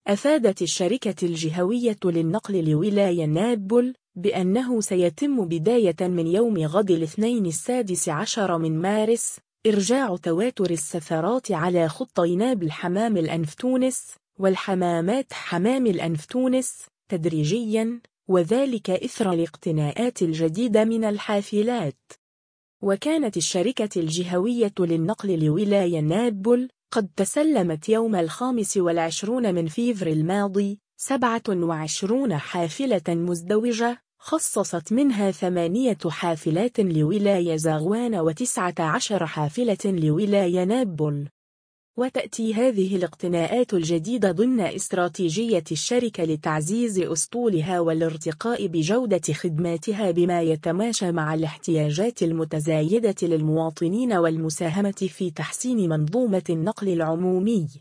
أفادت الشركة الجهوية للنقل لولاية نابل بأنه سيتم بداية من يوم غد الاثنين 16 من مارس إرجاع تواتر السفارات على خطي نابل حمام الأنف تونس والحمامات حمام الأنف تونس تدريجياً، وذلك إثر الاقتناءات الجديدة من الحافلات. وكانت الشركة الجهوية للنقل لولاية نابل قد تسلمت يوم 25 من فيفر الماضي 27 حافلة مزدوجة، خصصت منها 8 حافلات لولاية زغوان و19 حافلة لولاية نابل. وتأتي هذه الاقتناءات الجديدة ضمن استراتيجية الشركة لتعزيز أسطولها والارتقاء بجودة خدماتها بما يتماشى مع الاحتياجات المتزايدة للمواطنين والمساهمة في تحسين منظومة النقل العمومي.